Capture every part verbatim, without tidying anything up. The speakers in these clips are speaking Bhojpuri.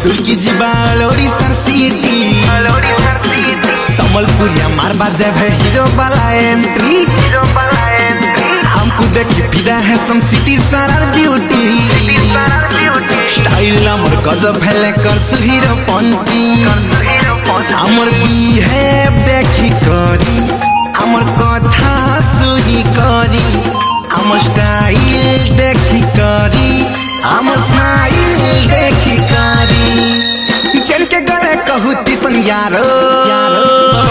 दुर्गी जीवा लोरीसर सिटी समलपुरिया मार बाजे है हीरो वाला एंट्री हमको देखी फिदा है सम सिटी सारा ब्यूटी स्टाइल हमर गजब है लेकर हीरो पंती हमर बिहेव देखी करी हमर कथा सुनी करी हमर स्टाइल देखी करी हमर स्माइल देखी करी चल के गले कहूती सन यारो यारो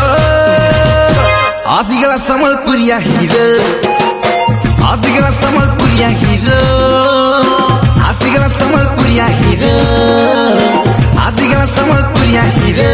आसी गला समलपुरिया हीरो आसी गला समलपुरिया हीरो आसी गला समलपुरिया हीरो आसी गला समलपुरिया हीरो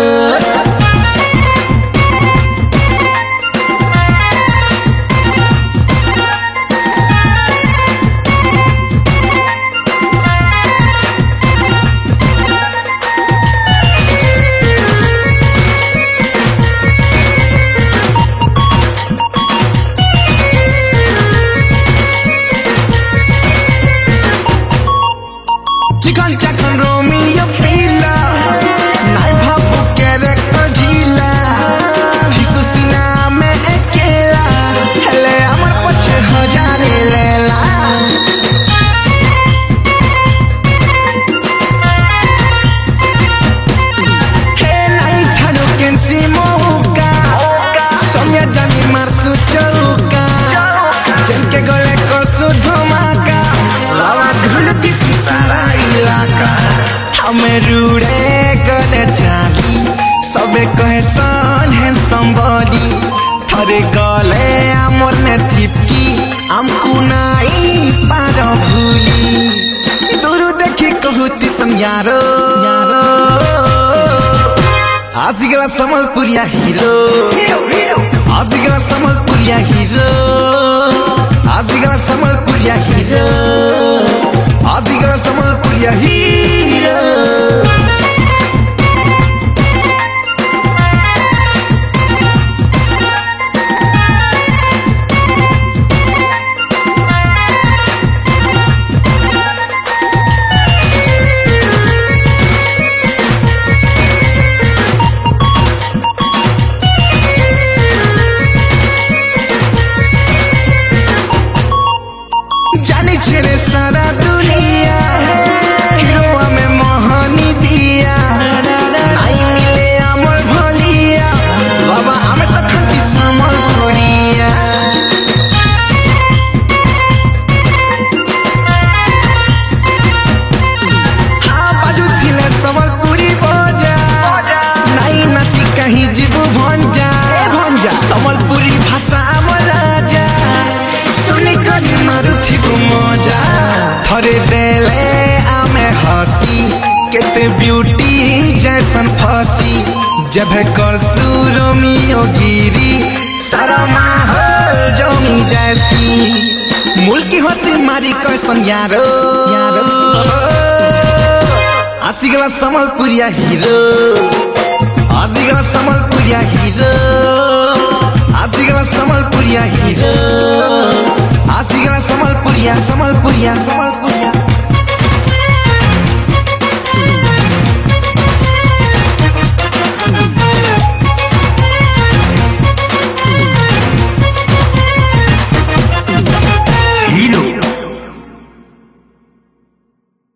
चिकन चकन रोमियो पीला नाई भापू कैरेक्टर ढीला हिसु सीना में अकेला हेले अमर पछे हजारे लेला हे नाई छानो केंसी मोहुका सोम्या जानी मारसु चौका जनके गले करसु धमाका लावा धुल दिसी सारा इलाका हमें रूड़े गले चाली सबे कहे सन हैंडसम बॉडी थरे गले आमर ने चिपकी हमको नाई पारो भूली दूर देखी कहूती सम यारो यारो आसी गला समलपुरिया हीरो आसी गला समलपुरिया हीरो आसी गला समलपुरिया हीरो आसी गला समलपुरिया हीरो जानी छेरे सारा दुनिया हीरो में मोहनी दिया नाई मिले अमर भलिया बाबा हमें तो खंती समलपुरिया हाँ बाजू थिले समलपुरी बोजा नाई नाची कहीं जीवू भंजा समलपुरी भाषा अमर राजा सुनी करी मारुथी को मजा थरे देले आमे हसी केते ब्यूटी जैसन फसी जब कर सुरोमियो गिरी सारा माहौल जमी जैसी मुल्की हसी मारी कैसन यारो यारो आसी गला समलपुरिया हीरो आसी गला समलपुरिया हीरो आसी गला समलपुरिया हीरो आसी गला समलपुरिया समलपुरिया